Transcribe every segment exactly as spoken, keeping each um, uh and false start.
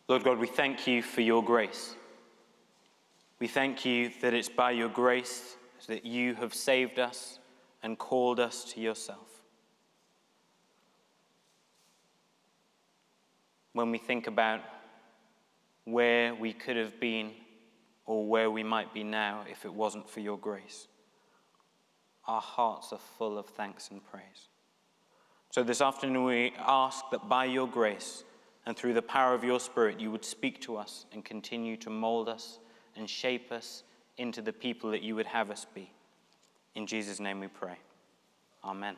Lord God, we thank you for your grace. We thank you that it's by your grace that you have saved us and called us to yourself. When we think about where we could have been or where we might be now if it wasn't for your grace, our hearts are full of thanks and praise. So this afternoon we ask that by your grace and through the power of your Spirit, you would speak to us and continue to mold us and shape us into the people that you would have us be. In Jesus' name we pray. Amen.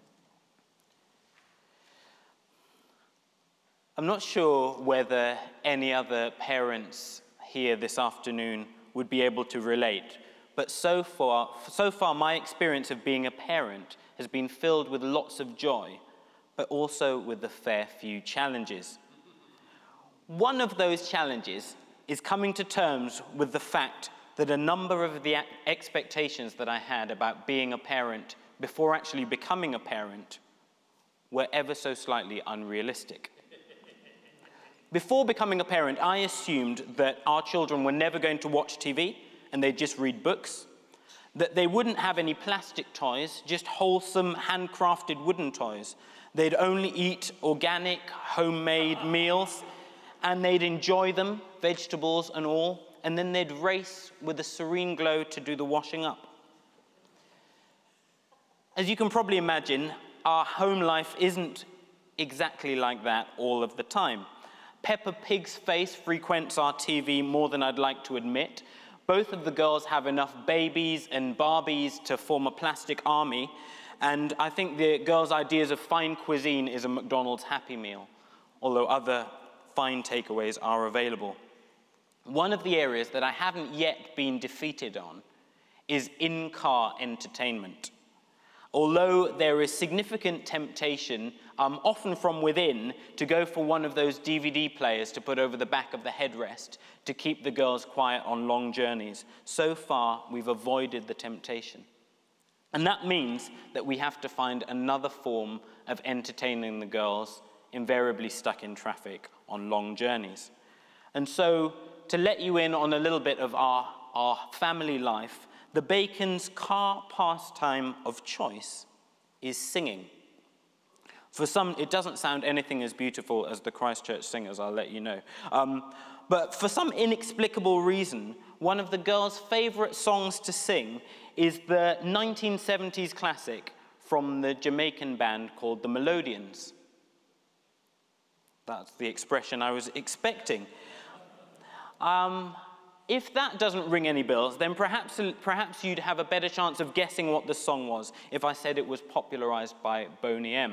I'm not sure whether any other parents here this afternoon would be able to relate, but so far, so far my experience of being a parent has been filled with lots of joy, but also with a fair few challenges. One of those challenges is coming to terms with the fact that a number of the expectations that I had about being a parent before actually becoming a parent were ever so slightly unrealistic. Before becoming a parent, I assumed that our children were never going to watch T V and they'd just read books, that they wouldn't have any plastic toys, just wholesome, handcrafted wooden toys. They'd only eat organic, homemade meals, and they'd enjoy them, vegetables and all, and then they'd race with a serene glow to do the washing up. As you can probably imagine, our home life isn't exactly like that all of the time. Peppa Pig's face frequents our T V more than I'd like to admit. Both of the girls have enough babies and Barbies to form a plastic army, and I think the girls' ideas of fine cuisine is a McDonald's Happy Meal, although other fine takeaways are available. One of the areas that I haven't yet been defeated on is in-car entertainment. Although there is significant temptation, um, often from within, to go for one of those D V D players to put over the back of the headrest to keep the girls quiet on long journeys, so far we've avoided the temptation. And that means that we have to find another form of entertaining the girls, invariably stuck in traffic on long journeys. And so, to let you in on a little bit of our, our family life, the Bacons' car pastime of choice is singing. For some, it doesn't sound anything as beautiful as the Christchurch Singers, I'll let you know. Um, but for some inexplicable reason, one of the girls' favourite songs to sing is the nineteen seventies classic from the Jamaican band called the Melodians. That's the expression I was expecting. Um, if that doesn't ring any bells, then perhaps, perhaps you'd have a better chance of guessing what the song was if I said it was popularised by Boney M.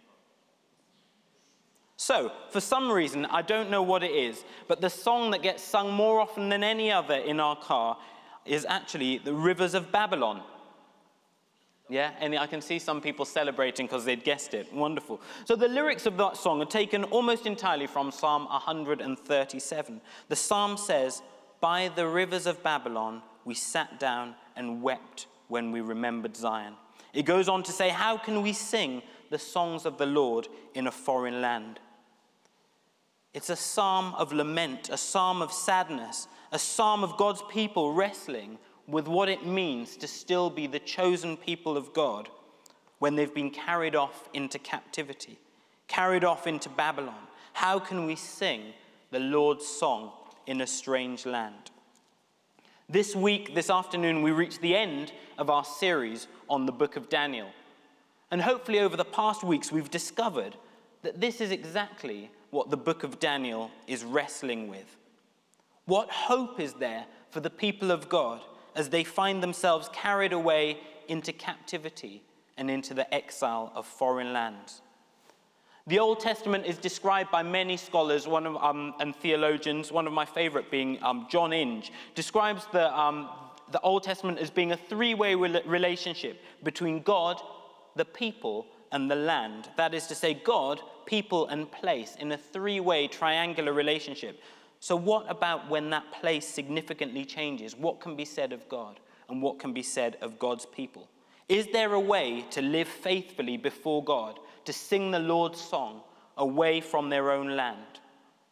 So, for some reason, I don't know what it is, but the song that gets sung more often than any other in our car is actually The Rivers of Babylon. Yeah, and I can see some people celebrating because they'd guessed it. Wonderful. So the lyrics of that song are taken almost entirely from Psalm one hundred thirty-seven. The psalm says, "By the rivers of Babylon, we sat down and wept when we remembered Zion." It goes on to say, "How can we sing the songs of the Lord in a foreign land?" It's a psalm of lament, a psalm of sadness, a psalm of God's people wrestling with what it means to still be the chosen people of God when they've been carried off into captivity, carried off into Babylon. How can we sing the Lord's song in a strange land? This week, this afternoon, we reach the end of our series on the book of Daniel. And hopefully over the past weeks, we've discovered that this is exactly what the book of Daniel is wrestling with. What hope is there for the people of God as they find themselves carried away into captivity and into the exile of foreign lands? The Old Testament is described by many scholars one of, um, and theologians, one of my favorite being um, John Inge, describes the, um, the Old Testament as being a three-way re- relationship between God, the people, and the land. That is to say, God, people, and place in a three-way triangular relationship. So what about when that place significantly changes? What can be said of God and what can be said of God's people? Is there a way to live faithfully before God, to sing the Lord's song away from their own land,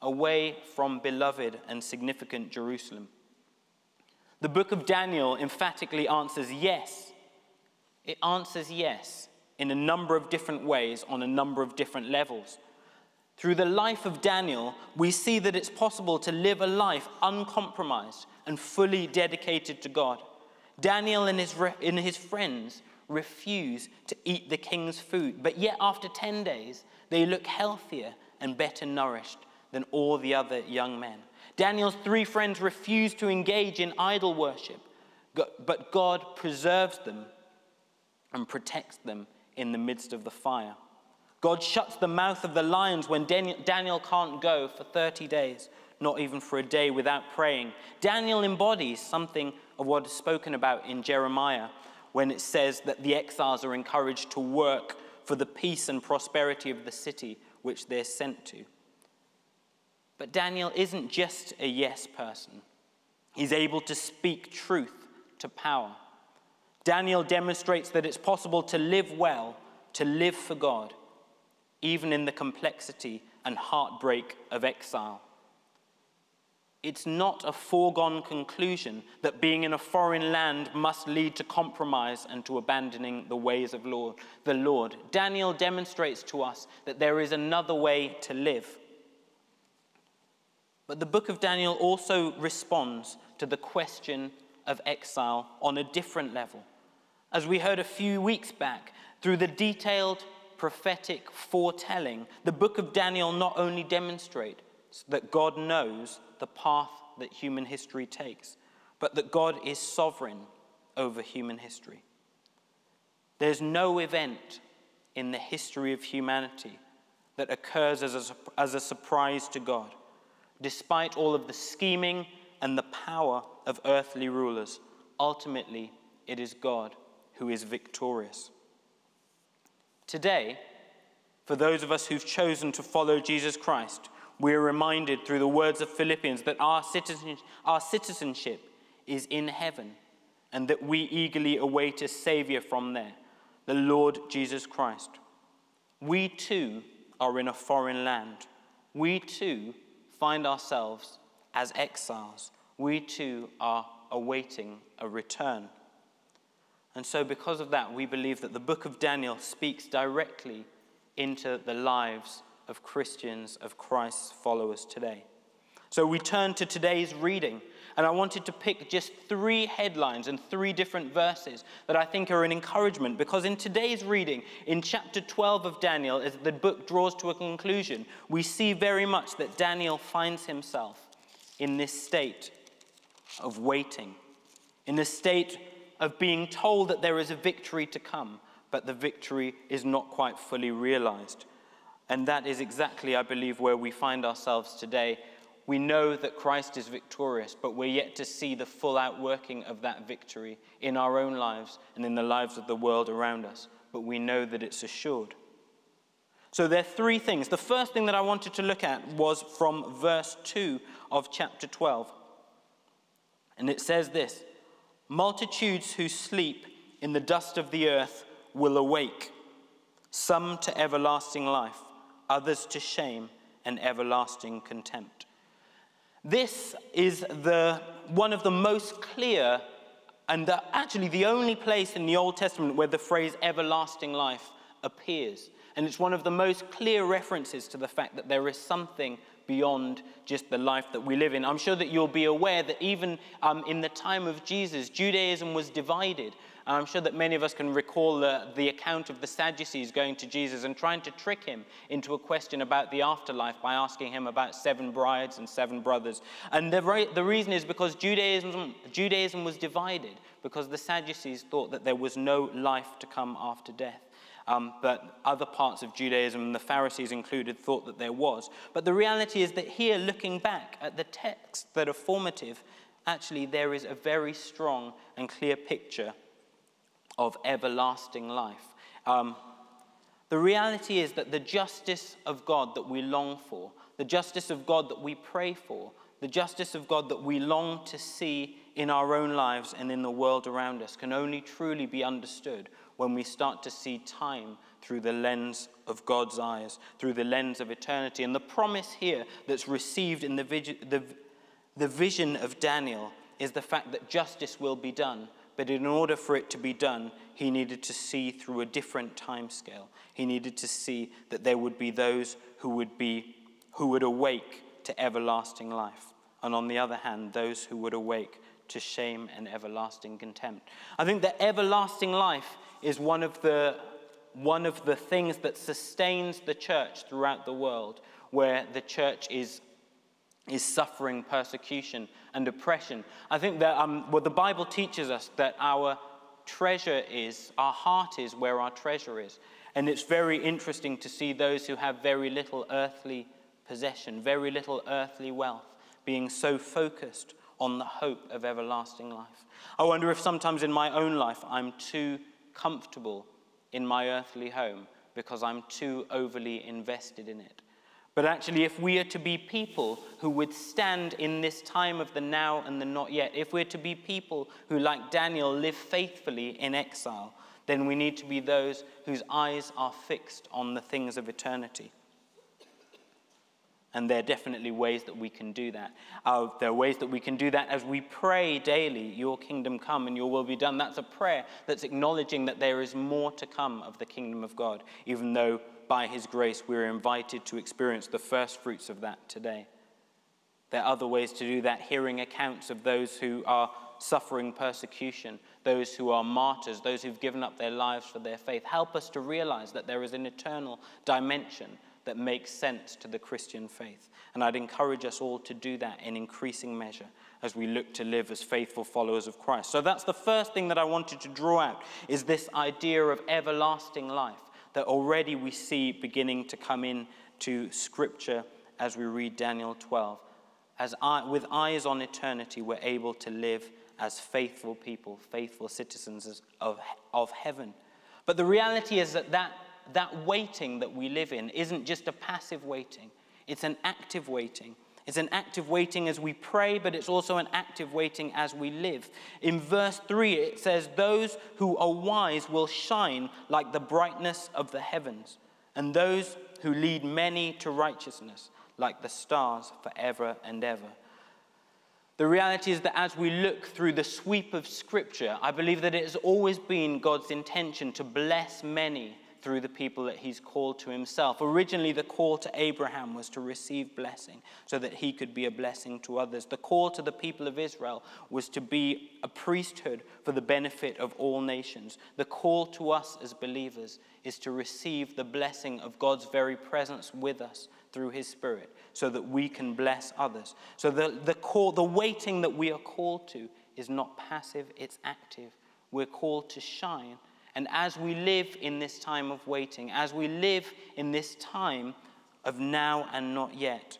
away from beloved and significant Jerusalem. The book of Daniel emphatically answers yes. It answers yes in a number of different ways on a number of different levels. Through the life of Daniel, we see that it's possible to live a life uncompromised and fully dedicated to God. Daniel and his, re- and his friends refuse to eat the king's food, but yet after ten days, they look healthier and better nourished than all the other young men. Daniel's three friends refuse to engage in idol worship, but God preserves them and protects them in the midst of the fire. God shuts the mouth of the lions when Daniel can't go for thirty days, not even for a day without praying. Daniel embodies something of what is spoken about in Jeremiah when it says that the exiles are encouraged to work for the peace and prosperity of the city which they're sent to. But Daniel isn't just a yes person. He's able to speak truth to power. Daniel demonstrates that it's possible to live well, to live for God, even in the complexity and heartbreak of exile. It's not a foregone conclusion that being in a foreign land must lead to compromise and to abandoning the ways of Lord, the Lord. Daniel demonstrates to us that there is another way to live. But the book of Daniel also responds to the question of exile on a different level. As we heard a few weeks back, through the detailed prophetic foretelling, the book of Daniel not only demonstrates that God knows the path that human history takes, but that God is sovereign over human history. There's no event in the history of humanity that occurs as a, as a surprise to God, despite all of the scheming and the power of earthly rulers. Ultimately, it is God who is victorious. Today, for those of us who've chosen to follow Jesus Christ, we are reminded through the words of Philippians that our citizen, our citizenship is in heaven and that we eagerly await a Savior from there, the Lord Jesus Christ. We too are in a foreign land. We too find ourselves as exiles. We too are awaiting a return. And so because of that, we believe that the book of Daniel speaks directly into the lives of Christians, of Christ's followers today. So we turn to today's reading, and I wanted to pick just three headlines and three different verses that I think are an encouragement, because in today's reading, in chapter twelve of Daniel, as the book draws to a conclusion, we see very much that Daniel finds himself in this state of waiting, in a state of being told that there is a victory to come, but the victory is not quite fully realized. And that is exactly, I believe, where we find ourselves today. We know that Christ is victorious, but we're yet to see the full outworking of that victory in our own lives and in the lives of the world around us. But we know that it's assured. So there are three things. The first thing that I wanted to look at was from verse two of chapter twelve. And it says this: multitudes who sleep in the dust of the earth will awake, some to everlasting life, others to shame and everlasting contempt. This is the one of the most clear and the, actually the only place in the Old Testament where the phrase everlasting life appears. And it's one of the most clear references to the fact that there is something beyond just the life that we live in. I'm sure that you'll be aware that even um, in the time of Jesus, Judaism was divided. And I'm sure that many of us can recall the, the account of the Sadducees going to Jesus and trying to trick him into a question about the afterlife by asking him about seven brides and seven brothers. And the, re- the reason is because Judaism, Judaism was divided, because the Sadducees thought that there was no life to come after death. Um, but other parts of Judaism, the Pharisees included, thought that there was. But the reality is that here, looking back at the texts that are formative, actually there is a very strong and clear picture of everlasting life. Um, the reality is that the justice of God that we long for, the justice of God that we pray for, the justice of God that we long to see in our own lives and in the world around us can only truly be understood when we start to see time through the lens of God's eyes, through the lens of eternity. And the promise here that's received in the vision, the, the vision of Daniel is the fact that justice will be done. But in order for it to be done, he needed to see through a different timescale. He needed to see that there would be those who would be, who would awake to everlasting life. And on the other hand, those who would awake to shame and everlasting contempt. I think that everlasting life is one of the one of the things that sustains the church throughout the world, where the church is is suffering persecution and oppression. I think that um, well, the Bible teaches us that our treasure is, our heart is where our treasure is. And it's very interesting to see those who have very little earthly possession, very little earthly wealth, being so focused on the hope of everlasting life. I wonder if sometimes in my own life I'm too comfortable in my earthly home because I'm too overly invested in it. But actually, if we are to be people who would stand in this time of the now and the not yet, if we're to be people who, like Daniel, live faithfully in exile, then we need to be those whose eyes are fixed on the things of eternity. And there are definitely ways that we can do that. Uh, there are ways that we can do that as we pray daily, your kingdom come and your will be done. That's a prayer that's acknowledging that there is more to come of the kingdom of God, even though by his grace we're invited to experience the first fruits of that today. There are other ways to do that, hearing accounts of those who are suffering persecution, those who are martyrs, those who've given up their lives for their faith. Help us to realize that there is an eternal dimension that makes sense to the Christian faith. And I'd encourage us all to do that in increasing measure as we look to live as faithful followers of Christ. So that's the first thing that I wanted to draw out, is this idea of everlasting life that already we see beginning to come into Scripture as we read Daniel twelve. As I, with eyes on eternity, we're able to live as faithful people, faithful citizens of, of heaven. But the reality is that, that that waiting that we live in isn't just a passive waiting. It's an active waiting. It's an active waiting as we pray, but it's also an active waiting as we live. In verse three, it says, "Those who are wise will shine like the brightness of the heavens, and those who lead many to righteousness like the stars forever and ever." The reality is that as we look through the sweep of Scripture, I believe that it has always been God's intention to bless many through the people that he's called to himself. Originally, the call to Abraham was to receive blessing so that he could be a blessing to others. The call to the people of Israel was to be a priesthood for the benefit of all nations. The call to us as believers is to receive the blessing of God's very presence with us through his Spirit so that we can bless others. So the, the call, the waiting that we are called to is not passive, it's active. We're called to shine. And as we live in this time of waiting, as we live in this time of now and not yet,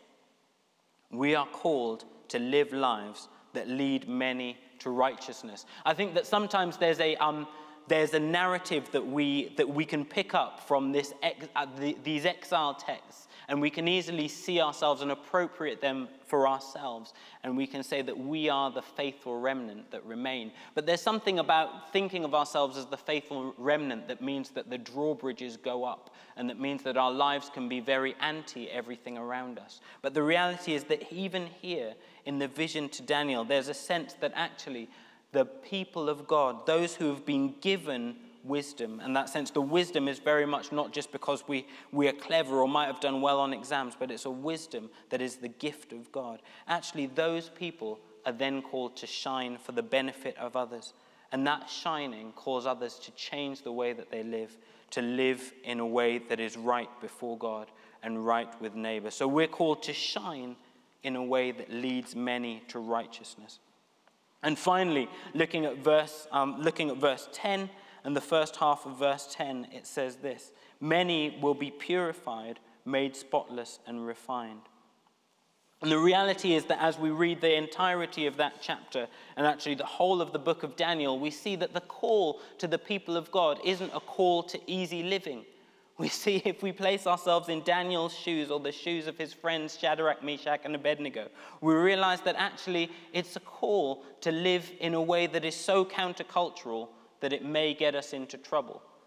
we are called to live lives that lead many to righteousness. I think that sometimes there's a um, there's a narrative that we that we can pick up from this ex, uh, the, these exile texts, and we can easily see ourselves and appropriate them for ourselves, and we can say that we are the faithful remnant that remain. But there's something about thinking of ourselves as the faithful remnant that means that the drawbridges go up, and that means that our lives can be very anti everything around us. But the reality is that even here in the vision to Daniel, there's a sense that actually the people of God, those who have been given wisdom, in that sense, the wisdom is very much not just because we, we are clever or might have done well on exams, but it's a wisdom that is the gift of God. Actually, those people are then called to shine for the benefit of others. And that shining calls others to change the way that they live, to live in a way that is right before God and right with neighbor. So we're called to shine in a way that leads many to righteousness. And finally, looking at verse, um, looking at verse ten, and the first half of verse ten, it says this: "Many will be purified, made spotless and refined." And the reality is that as we read the entirety of that chapter, and actually the whole of the book of Daniel, we see that the call to the people of God isn't a call to easy living. We see, if we place ourselves in Daniel's shoes or the shoes of his friends Shadrach, Meshach, and Abednego, we realize that actually it's a call to live in a way that is so countercultural that it may get us into trouble.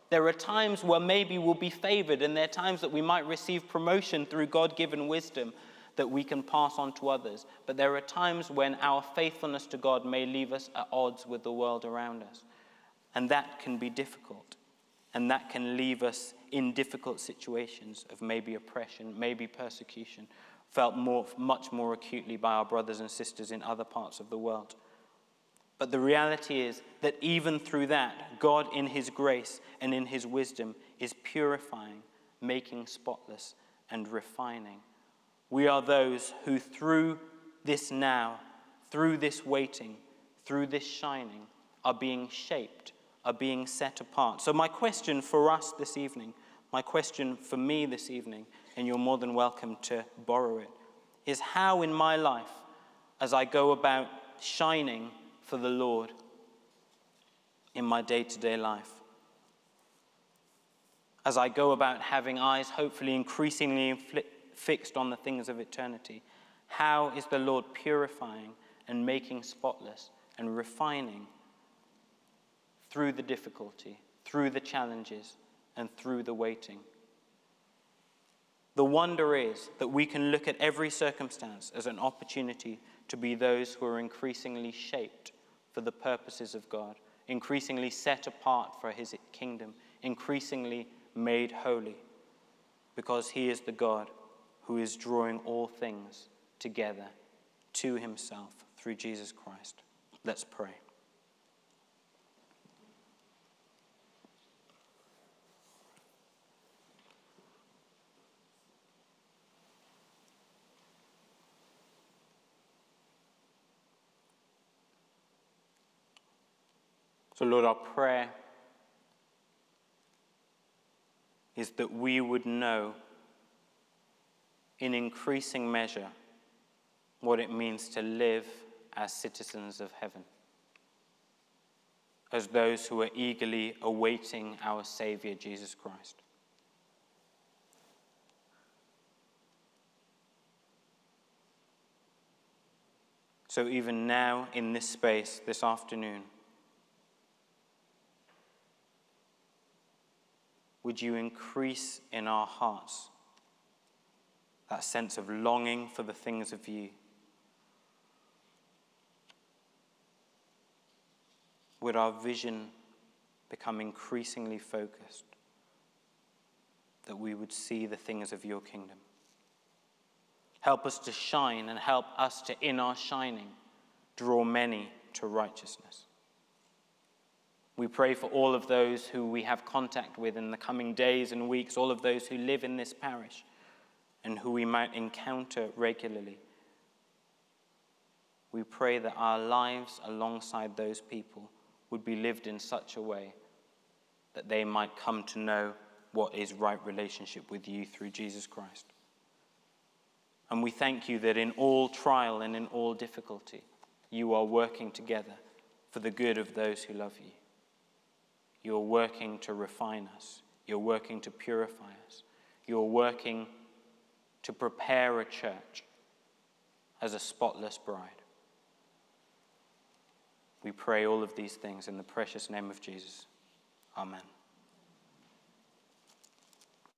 There are times where maybe we'll be favored, and there are times that we might receive promotion through God-given wisdom that we can pass on to others. But there are times when our faithfulness to God may leave us at odds with the world around us. And that can be difficult. And that can leave us in difficult situations of maybe oppression, maybe persecution, felt more, much more acutely by our brothers and sisters in other parts of the world. But the reality is that even through that, God in his grace and in his wisdom is purifying, making spotless, and refining. We are those who through this now, through this waiting, through this shining, are being shaped, are being set apart. So my question for us this evening, my question for me this evening, and you're more than welcome to borrow it, is how in my life, as I go about shining for the Lord in my day-to-day life, as I go about having eyes hopefully increasingly infli- fixed on the things of eternity, how is the Lord purifying and making spotless and refining through the difficulty, through the challenges, and through the waiting? The wonder is that we can look at every circumstance as an opportunity to be those who are increasingly shaped for the purposes of God, increasingly set apart for his kingdom, increasingly made holy, because he is the God who is drawing all things together to himself through Jesus Christ. Let's pray. So Lord, our prayer is that we would know in increasing measure what it means to live as citizens of heaven, as those who are eagerly awaiting our Savior, Jesus Christ. So even now in this space, this afternoon, would you increase in our hearts that sense of longing for the things of you? Would our vision become increasingly focused, that we would see the things of your kingdom? Help us to shine, and help us to, in our shining, draw many to righteousness. We pray for all of those who we have contact with in the coming days and weeks, all of those who live in this parish and who we might encounter regularly. We pray that our lives alongside those people would be lived in such a way that they might come to know what is right relationship with you through Jesus Christ. And we thank you that in all trial and in all difficulty, you are working together for the good of those who love you. You're working to refine us. You're working to purify us. You're working to prepare a church as a spotless bride. We pray all of these things in the precious name of Jesus. Amen.